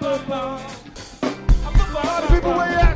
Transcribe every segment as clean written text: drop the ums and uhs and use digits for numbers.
All the people where you at?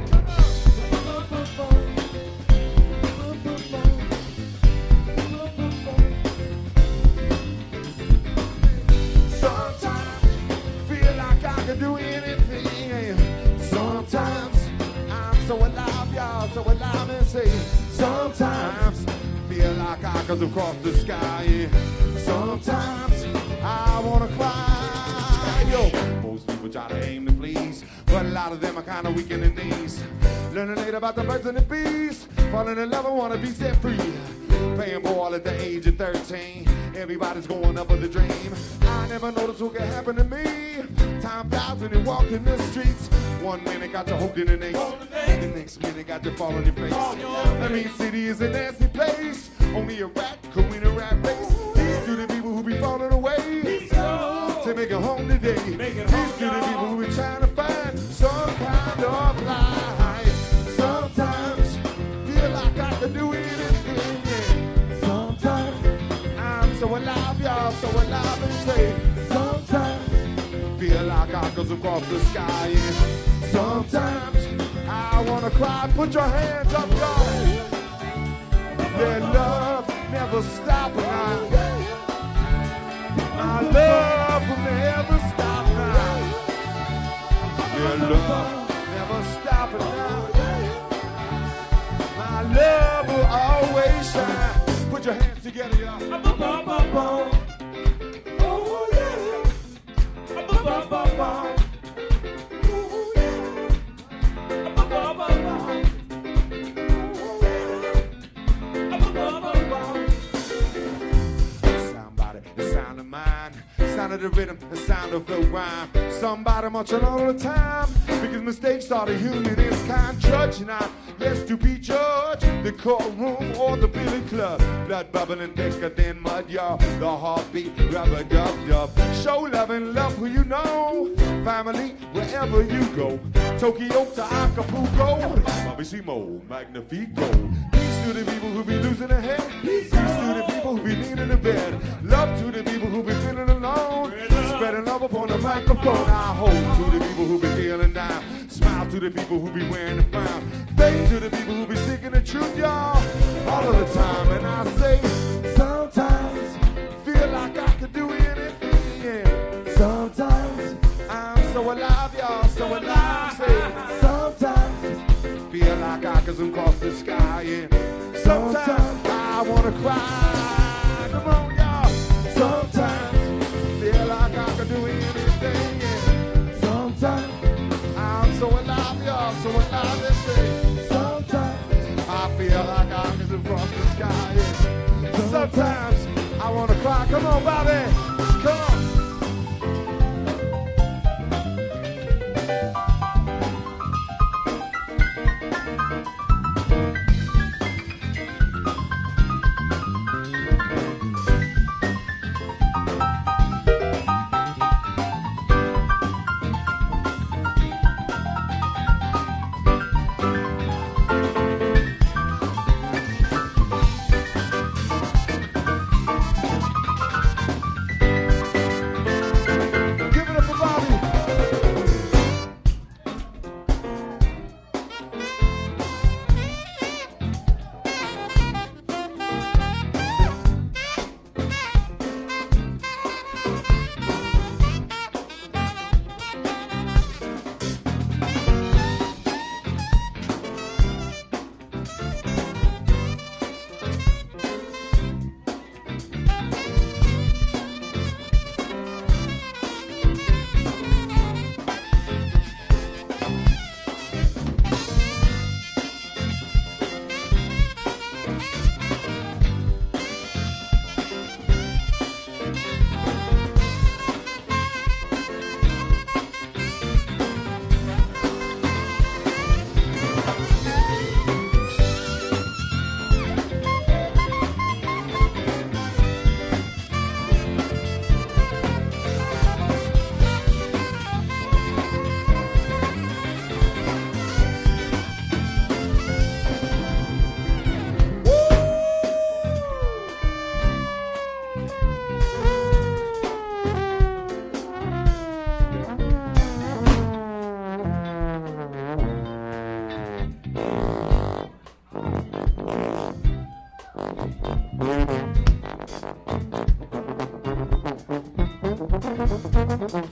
Sometimes feel like I could do anything. Sometimes I'm so alive, y'all, so alive and say. Sometimes feel like I could across the sky. Sometimes I wanna cry. Yo, most people try to aim to please, but a lot of them are kind of weak in the knees. Learning later about the birds and the bees. Falling in love and wanna be set free. Playing ball at the age of 13. Everybody's going up with the dream. I never noticed what could happen to me. Time flies when you walk in the streets. 1 minute got you hooked in the next. The next minute got you fall on your face. I mean, city is a nasty place. Only a rat could win a rat race. These to the people who be falling away to make it home today. These to the people who be trying to find some kind of life. Sometimes feel like I could do anything. Sometimes I'm so alive, y'all, so alive and say. Sometimes feel like I could across the sky. Sometimes I wanna cry. Put your hands up, y'all. Yeah, love never stop now. My love will never stop now. Yeah, love never stop now. My love will always shine. Put your hands together, y'all. Oh yeah. Somebody, the sound of mine, sound of the rhythm, the sound of the rhyme. Somebody marching all the time, because mistakes are the human its kind. Judge not, lest to be judged. The courtroom or the billy club, blood bubbling thicker than mud, y'all. The heartbeat, rubber dub dub. Show love and love who you know. Family, wherever you go. Tokyo to Acapulco, Bravissimo, Magnifico. Peace to the people who be losing their head. Peace to the people who be needing a bed. Love to the people who be feeling alone. Spreading love upon the microphone. I hold to the people who be feeling down. Smile to the people who be wearing the frown. Faith to the people who be seeking the truth, y'all. All of the time, and I say, sometimes feel like I could do anything. Yeah. Sometimes I'm so alive, y'all, so alive. Say, sometimes feel like I could zoom across the sky. Yeah. Sometimes I wanna cry. Come on, y'all. Sometimes feel like I could do anything. Yeah. Sometimes I'm so alive, y'all, so alive. They say, sometimes I feel like I could zoom across the sky. Yeah. Sometimes I wanna cry. Come on, Bobby. Come on.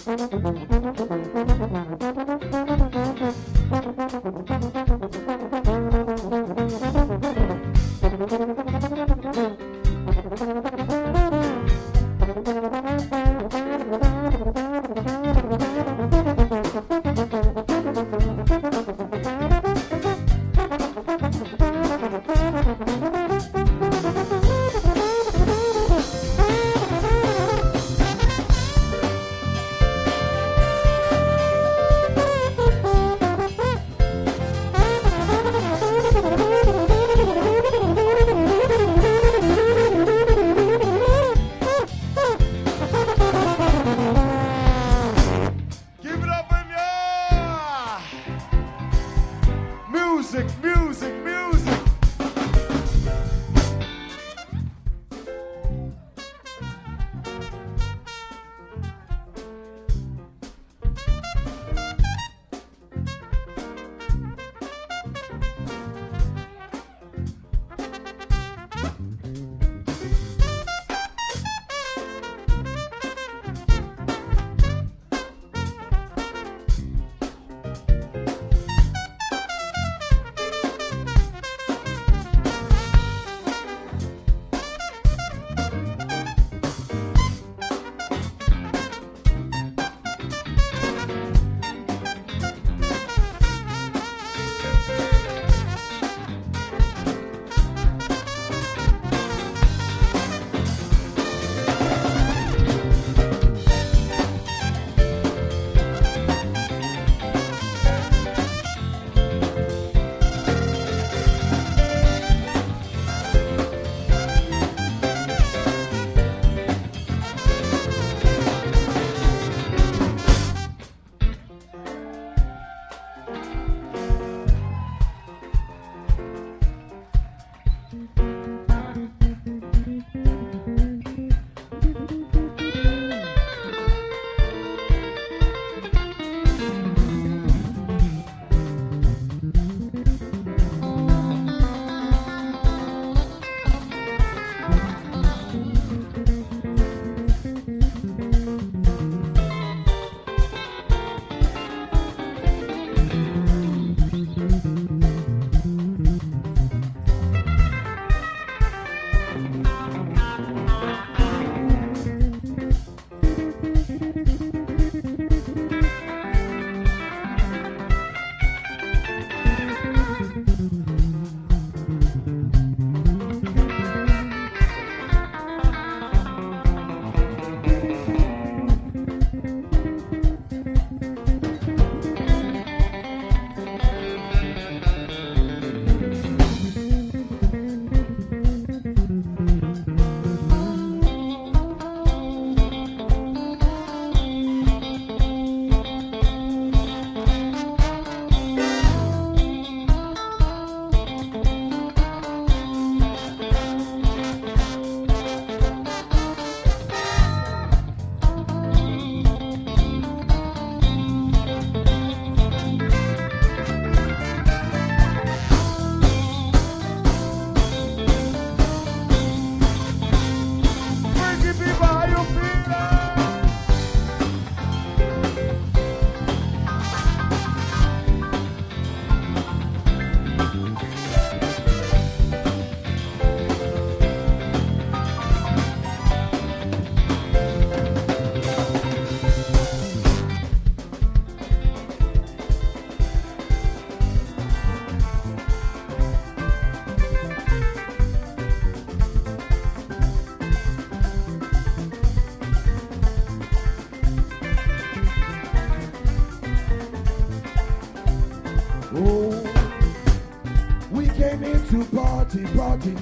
party.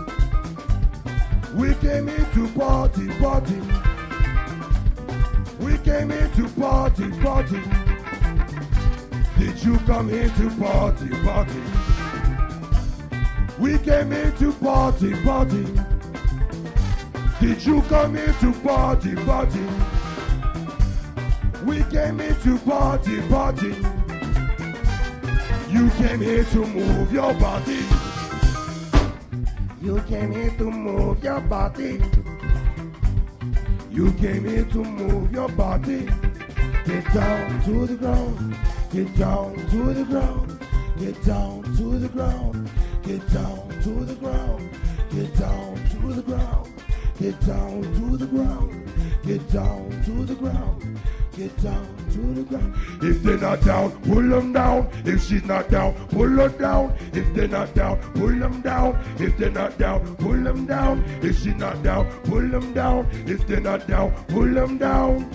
We came here to party, party. We came here to party, party. Did you come here to party, party? We came here to party, party. Did you come here to party, party? We came here to party, party. You came here to move your body. You came here to move your body. You came here to move your body. Get down to the ground. Get down to the ground. Get down to the ground. Get down to the ground. Get down to the ground. Get down to the ground. Get down to the ground. Get down to the ground. If they're not down, pull them down. If she's not down, pull her down. If they're not down, pull them down. If they're not down, pull them down. If she's not down, pull them down. If they're not down, pull them down.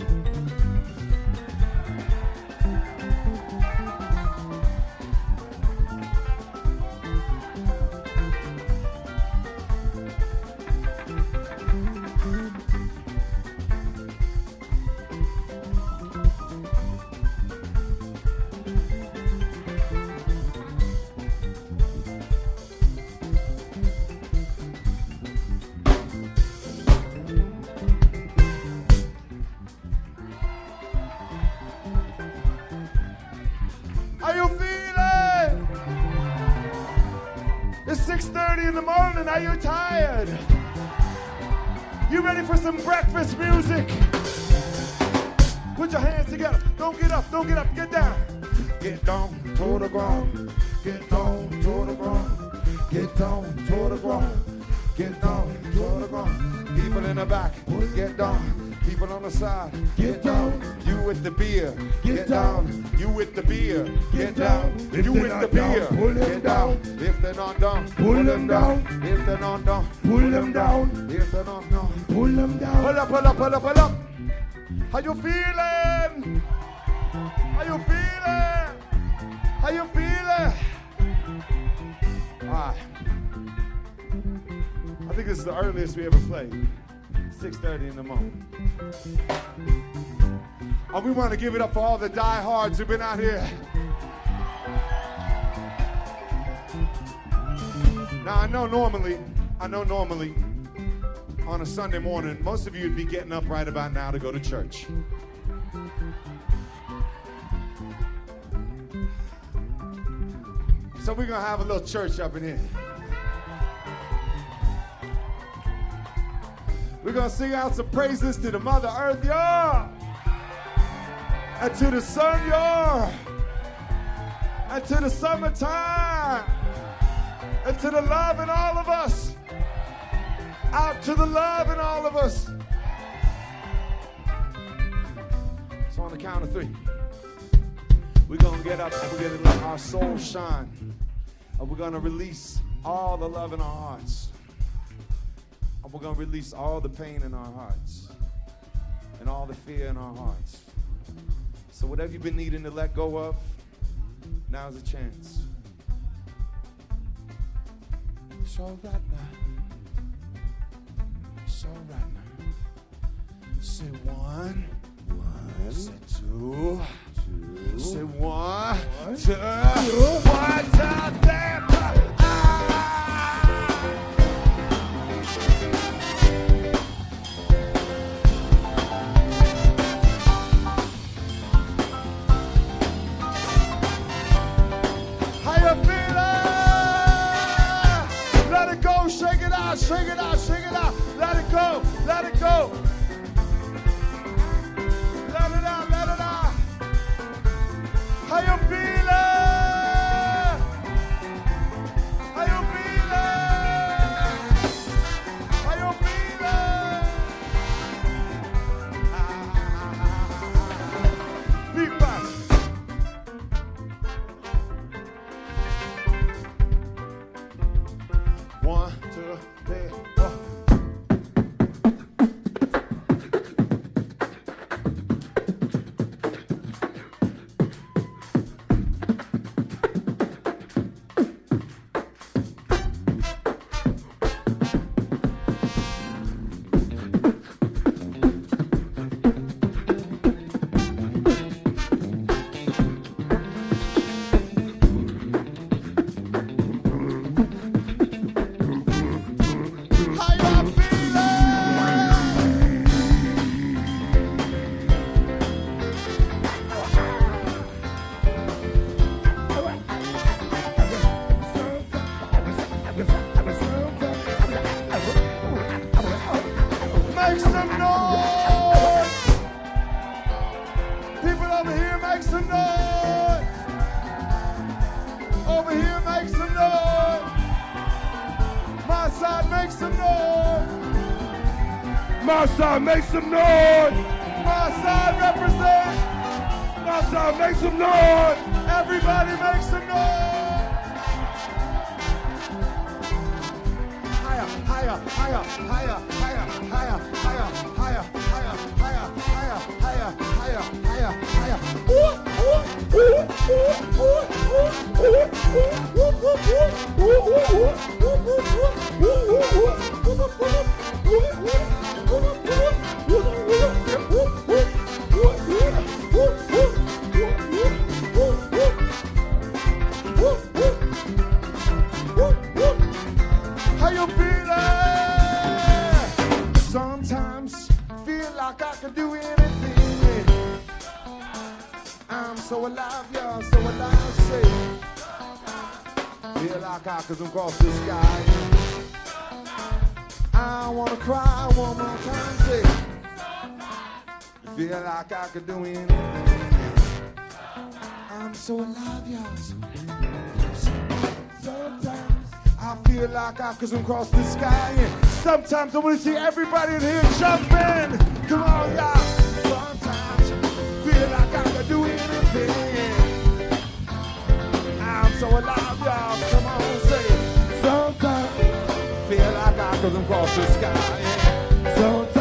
How you feeling? It's 6:30 in the morning. Are you tired? You ready for some breakfast music? Put your hands together. Don't get up. Don't get up. Get down. Get down to the ground. Get down to the ground. Get down to the ground. Get down to the ground. People in the back, get down. People on the side, get down. You with the beer, get down. You with the beer, get down. You with the beer, get down. If they're not down, pull them down. If they're not down, pull them down. If they're not down, pull them down. Pull up, pull up, pull up, pull up. How you feeling? How you feeling? How you feeling? All right. I think this is the earliest we ever played. 6:30 in the morning. And we want to give it up for all the diehards who've been out here. Now I know normally on a Sunday morning, most of you would be getting up right about now to go to church. So we're gonna have a little church up in here. We're going to sing out some praises to the Mother Earth, y'all. And to the sun, y'all. And to the summertime. And to the love in all of us. Out to the love in all of us. So on the count of 3, we're going to get up and we're going to let our soul shine. And we're going to release all the love in our hearts. And we're going to release all the pain in our hearts and all the fear in our hearts. So whatever you've been needing to let go of, now's a chance. It's all right now. It's all right now. Say 1. Say 2. Say 1, 2. 1, 2, 3. Shake it out, shake it out. Let it go, let it go. Let it out, let it out. How you feeling? How you feeling? How you feeling? Big bass. One, two, three, 4. Make some noise! People make some noise. Over here, make some noise. My side, make some noise. My side, make some noise. My side, represent. My side, make some noise. Everybody make some noise. Higher, higher, higher, higher, higher, higher, higher, higher, higher, higher, higher, higher, higher, higher, higher. How you feeling? Sometimes feel like I could do anything. I'm so alive, yeah, so alive, say. Feel like I could cross the sky. I wanna cry one more time, say. Feel like I could do anything. I'm so alive, yeah, so sometimes I feel like I could cross the sky. Sometimes I wanna see everybody in here jumping. Come on, y'all. Sometimes feel like I could do anything. I'm so alive, y'all. Come on, say it. Sometimes feel like I could cross the sky. Sometimes